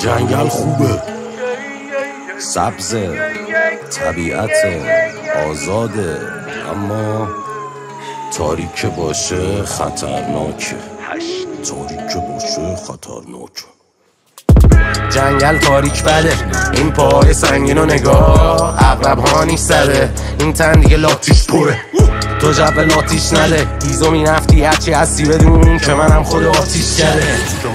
جنگل خوبه، سبزه، طبیعت آزاده، اما تاریک باشه خطرناکه. تاریک باشه خطرناکه. جنگل تاریک بده، این پای سنگین و نگاه عقرب ها نیش زده، این تن دیگه لاتیش پره، تو جب لاتیش نده. ایزو می نفتی هرچی هستی بدون که منم خود آتیش کرده،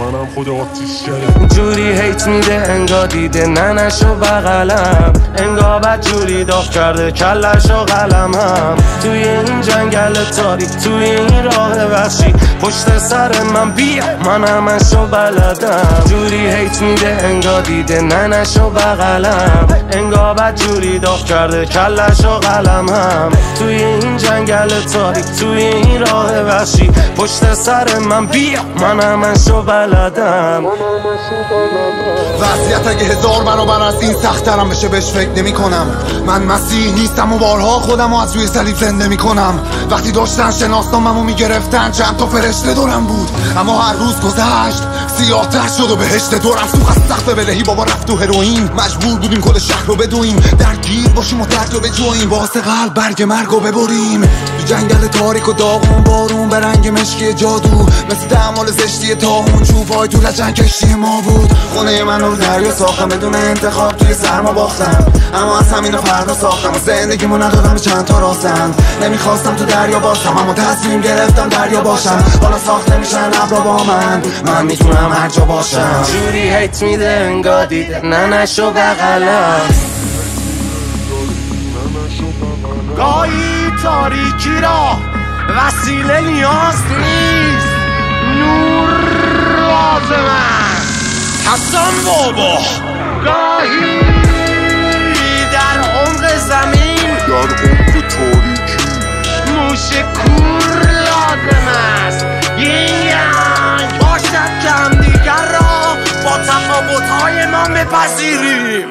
جوری هیت میده انگا دیده ننشو بغلم، انگا بد جوری داغ کرده کلشو قلمم. توی این جنگل تاریک، توی این راه وحشی، پشت سر من بیا من همشو بلدم. جوری هیت میده انگا دیده ننشو بغلم، انگا بد جوری داغ کرده کلشو قلمم. توی این جنگل تاریک، توی این راه وحشی، پشت سر من بیا من همشو بلدم. وضعیت اگه هزار برابر از این سخت‌ترم بشه بهش فکر نمی کنم. من مسیح نیستم و بارها خودم از روی صلیب زنده می کنم. وقتی داشتن شناسنامه‌مو میگرفتن چند تا فرشته دورم بود، اما هر روز گذشت سیاه‌تر شد و بهشت دورم سوخت از سخت بدهی. بابا رفت تو هروئین، مجبور بودیم کل شهر رو بدویم، درگیر باشیم و درد رو بجویم، واسه قلب برگ مرگ رو ببریم. تو جنگل تاریک و داغون بارون به رنگ مشکی جادو، مثل دمال زشتی تاهون چوبای تو لجن کشتی ما بود. خونه من رو دریا ساختم بدون انتخاب، توی سرما باختم، اما از همین فردا ساختم و زندگیمو ندادم به چند تا راستم. نمیخواستم تو دریا باشم اما تصمیم گرفتم دریا باشم. حالا ساخته میشن ابرا با من میتونم هر جا باشم. جوری هیت میده انگا دیده ننشو بغلم، گاهی تاریکی را وسیله نیاز نیست، نور لازم است. حسن بابا گاهی در عمق زمین، در عمق تاریکی، موش کور لازم است. ینگ باشد که همدیگر را با تفاوت‌های ما بپذیریم.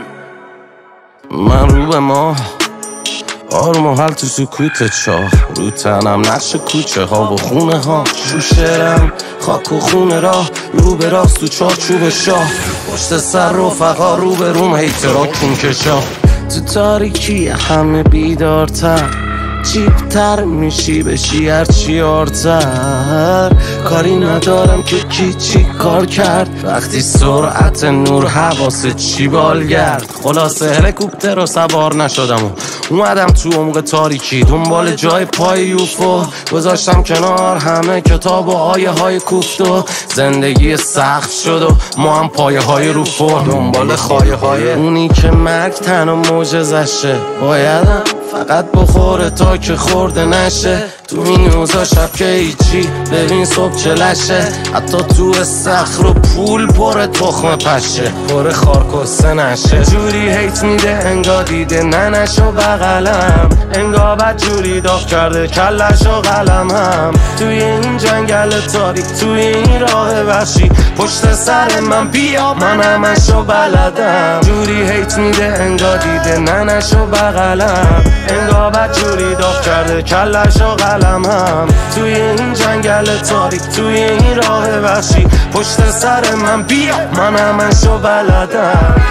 من رو به ما آروم و حل تو سکوت چاه، رو تنم نقش کوچه ها و خونه ها، شوشرم خاک و خونه راه، رو به راست تو چارچوب شاه، پشت سر رفقا رو به روم هیترا کون کشا. تو تاریکی همه بیدارتر، چیپتر میشی بشی هرچی آرتر. کاری ندارم که کی چی کار کرد، وقتی سرعت نور حواست چی بالگرد. خلاصه هلیکوپتر رو سوار نشدم و اومدم تو عمق تاریکی، دنبال جای پای یوفو گذاشتم کنار همه کتاب و آیه های کوفت و زندگی سخت شد و ما هم پایه های رو فرم، دنبال خایه های اونی که مرگ تن و معجزشه. بایدم فقط بخوره تا که خورده نشه، تو این روزا شب که هیچی ببین صبح چلشه. حتی تو صخر و پول پر تخم پشه، پر خارکسته نشه. جوری هیت میده انگا دیده ننشو بغلم، انگا بد جوری داغ کرده کلشو قلمم. توی این جنگل تاریک، توی این راه وحشی، پشت سر من بیا من همشو بلدم. جوری هیت میده انگا دیده ننشو بغلم، انگا بد جوری داغ کرده کلشو قلمم. توی این جنگل تاریک، توی این راه وحشی، پشت سر من بیا من همشو بلدم.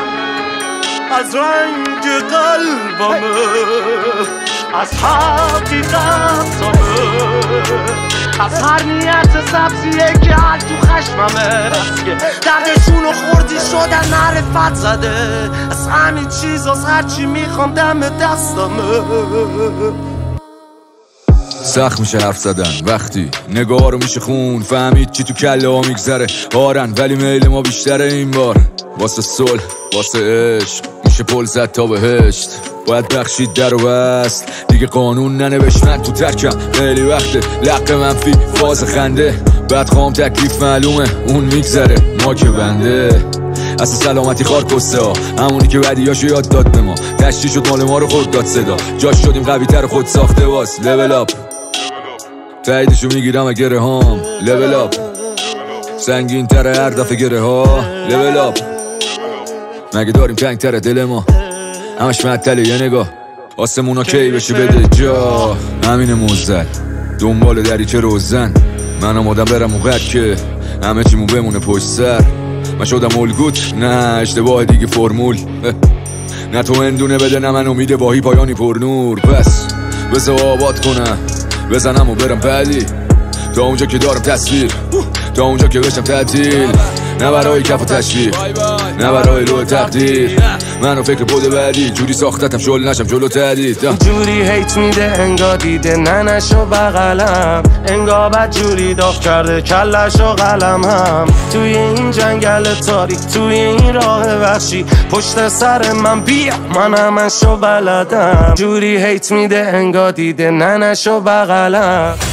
از رنگ قلبمه، از حقیقتمه، از هر نیت سبزیه که هر تو خشممه، که دردشون رو خوردی شدن معرفت زده. از همین چیز از هرچی میخوام دم دستمه. سخت میشه حرف زدن وقتی نگاه رو میشه خون، فهمید چی تو کله ها میگذره هارن، ولی میل ما بیشتره این بار. واسه صلح، واسه عشق میشه پل زد تا بهشت، باید بخشید در و بست دیگه قانون ننوشت. من تو ترکم خیلی وقته، لق منفی فاز خنده، بدخوام تکلیف معلومه اون میگذره ما که بنده. اصلا سلامتی خار کسته ها، همونی که بدیاشو یاد داد به ما، تشتی شد مال ما رو خود داد صدا، جاش شدیم قوی تر خود ساخته واس. لول اپ تاییدشو میگیرم اگه رهام، لول اپ سنگین تره هر دفعه گره ها، لول اپ مگه داریم تنگ تره دل ما، همش معطله یه نگاه، آسمونا کی بشه بده جا. همین موزل دنبال دریچه روزن، من آمادم برم اون قد که همه چیمون بمونه پشت سر. من شدم الگوت، نه اشتباه دیگه فرمول. نه تو هندونه بده نه من امید واهی پایانی پر نور. پس بذار آباد کنم بزنم و برم بعدی، تا اونجا که دارم تصویر، تا اونجا که بشم تعطیل. نه برای کف و تشویق، نه برای روح تقدیر، منو فکر بوده بعدی جوری ساختتم شل نشم جلو تردید. جوری هیت میده انگا دیده ننشو بغلم، انگا بد جوری داغ کرده کلش و قلم هم. توی این جنگل تاریک توی این راه وحشی پشت سر من بیا من همشو بلدم. جوری هیت میده انگا دیده ننشو بغلم.